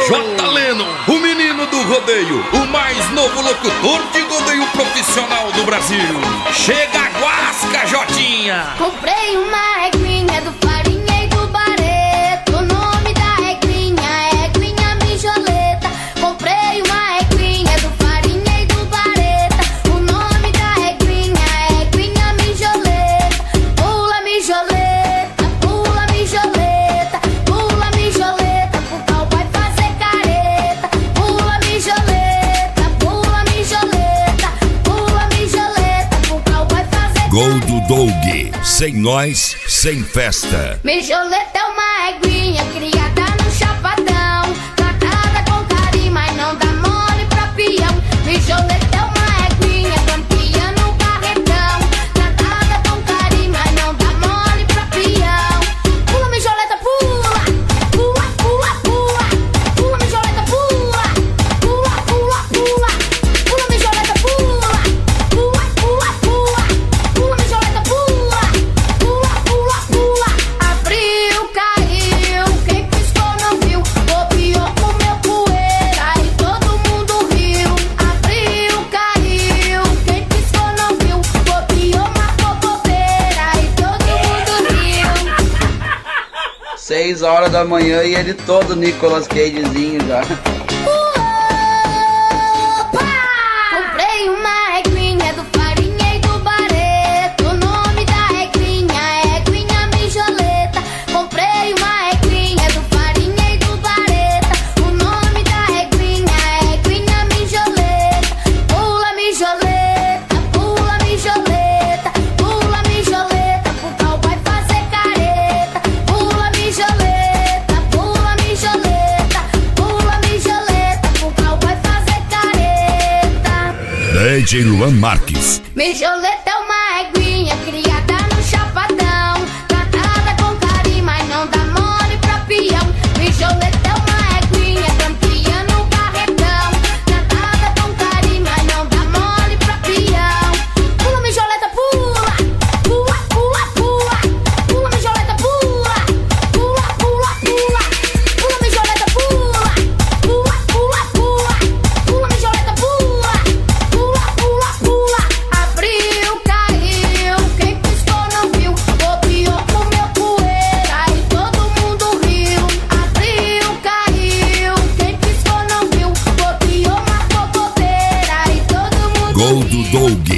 J. Leno, o menino do rodeio, o mais novo locutor de rodeio profissional do Brasil. Chega a guasca, Jotinha. Comprei uma eglinha do Farinha e do Barreto. O nome da eglinha é Eglinha Mijoleta. Comprei uma eglinha do Farinha e do Barreto. O nome da eglinha é Eglinha Mijoleta. Pula mijoleta, pula mijoleta, pula mijoleta, pro pau vai fazer careta. Pula mijoleta, pula mijoleta, pula mijoleta, pro pau vai fazer Gol do Doug, sem nós, sem festa. Mijoleta é uma eguinha criada no chapadão, tratada com carinho, mas não dá mole pra peão. Mijoleta é uma eguinha campeã no carretão, tratada com carinho, mas não dá mole pra peão. Pula mijoleta, pula, pula, pula, pula, pula mijoleta, pula, pula, pula, pula, pula mijoleta, pula, pula, pula, pula, pula mijoleta, pula, pula, pula, pula. Abriu, caiu, quem piscou não viu, bobeou, comeu poeira e todo mundo riu. Abriu, caiu, quem piscou não viu, bobeou, marcou bobeira e todo mundo riu. 6 horas da manhã e ele todo Nicolas Cagezinho já. Opa! Comprei uma eglinha do Farinha e do Barreto. O nome da eglinha é Eglinha Mijoleta. Comprei uma eglinha do Farinha e do Barreto. O nome da eglinha é Eglinha Mijoleta. Pula mijoleta, pula mijoleta, pula mijoleta, pro pau vai fazer careta. Pula mijoleta, pula mijoleta, pula mijoleta, pro pau vai fazer careta. DJ Luan Marques. Mijoleta é uma eguinha criada no chapadão, tratada com carinho, mas não dá mole pra peão. Mijoleta é uma eguinha campeã no carretão, tratada com carinho, mas não dá mole pra peão. Pula mijoleta, pula, pula, pula, pula, pula mijoleta, pula, pula, pula, pula, pula mijoleta, pula, pula, pula, pula, pula mijoleta, pula, pula, pula, pula. Abriu, caiu, quem piscou não viu, bobeou, comeu poeira e todo mundo riu. Abriu, caiu, quem piscou não viu, bobeou, marcou bobeira e todo mundo Gol riu. do Doug.